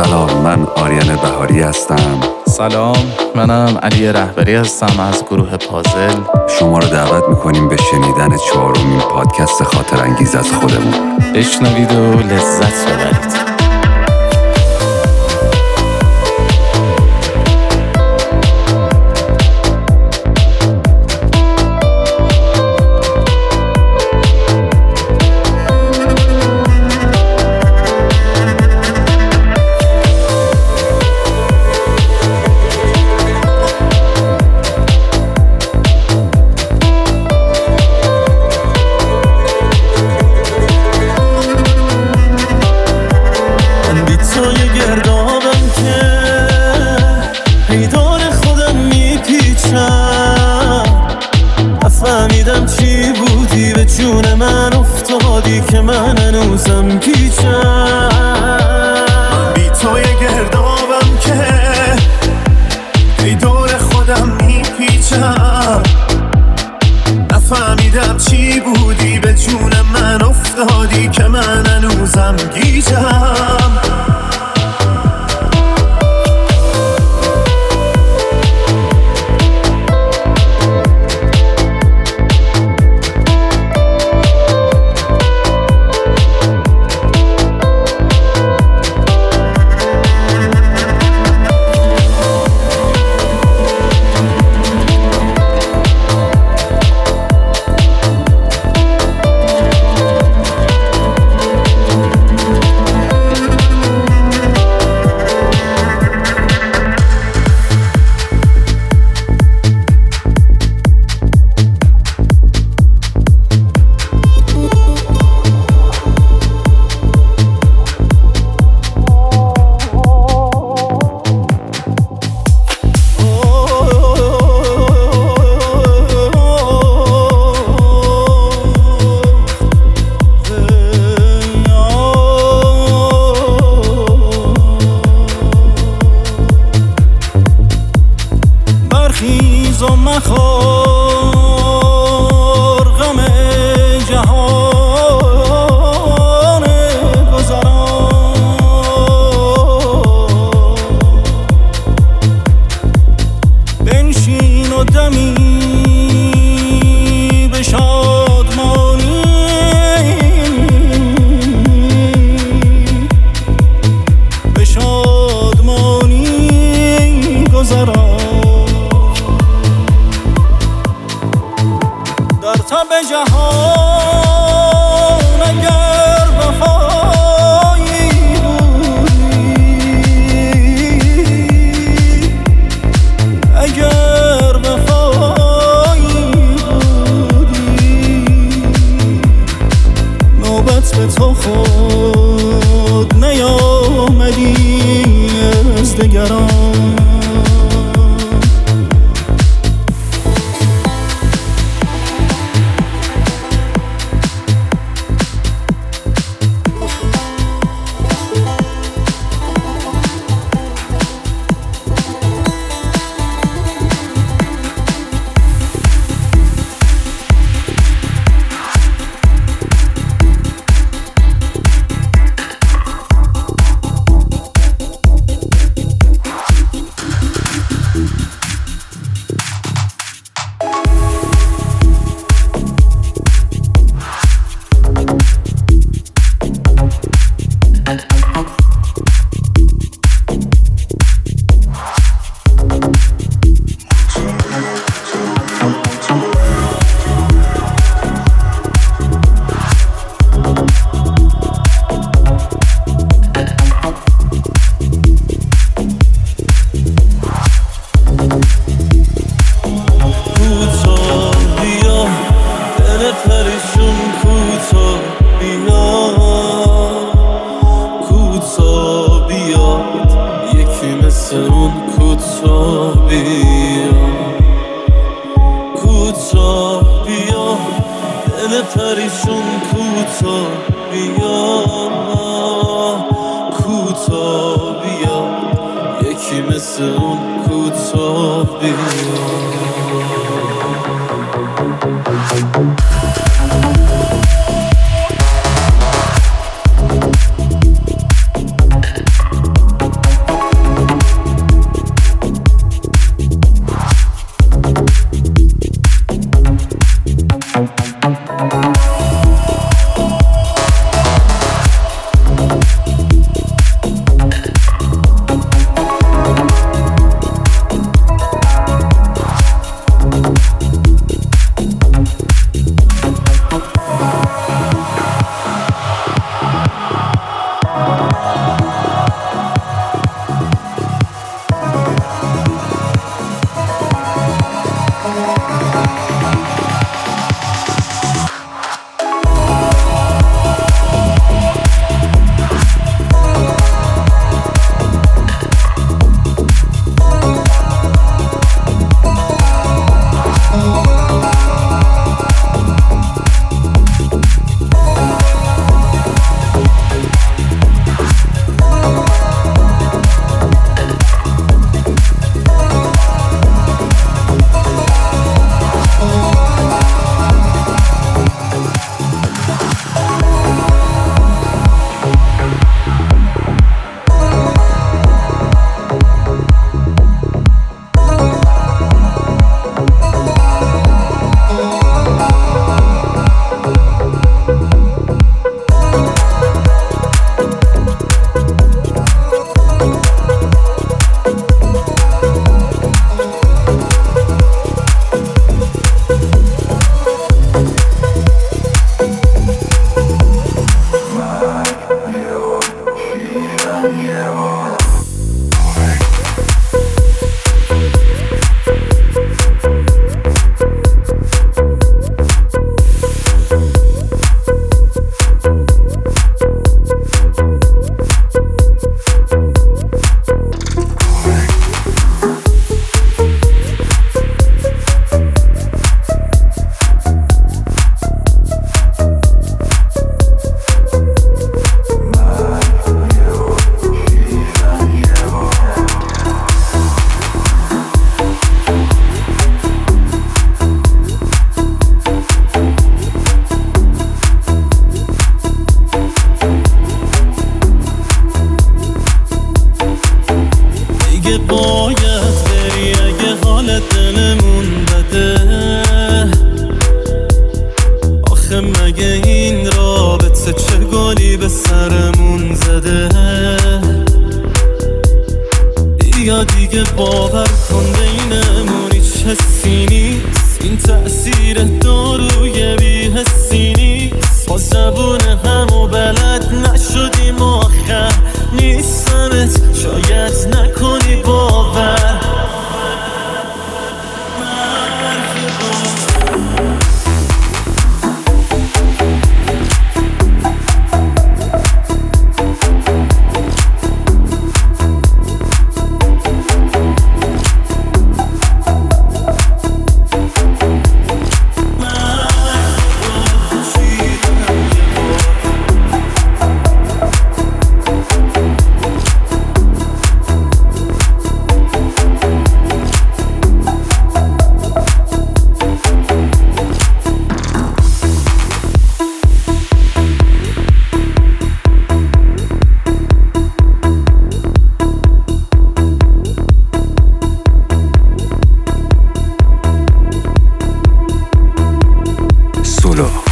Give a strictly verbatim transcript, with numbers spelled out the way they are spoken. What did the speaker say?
سلام، من آریان بهاری هستم. سلام، منم علی رهبری هستم از گروه پازل. شما رو دعوت میکنیم به شنیدن چهارمین پادکست خاطر انگیز از خودمون. بشنوید و لذت ببرید. نفهمیدم چی بودی به جون من افتادی که من هنوزم پیچم. من بی توی گردابم که ای دور خودم میپیچم. نفهمیدم چی بودی به جون من افتادی که من هنوزم گیجم. برخیز و مخور غم جهان گذران. بنشین و دمی به شادمانی به شادمانی گذران. در تب جهان اگر وفایی بودی، اگر وفایی بودی، نوبت به تو خود نیامدی از دگران. پریشون کوتا بیا، کوتا بیا، یکی مثل اون کوتا بیا. بهمون زده. یا دیگه باور کن بینمون هیچ حسی نیست، این تأثیر داروی بی حسی نیست. با زبون همو بلد نشدیم آخر نیستمت، شاید نکنی باور. Solo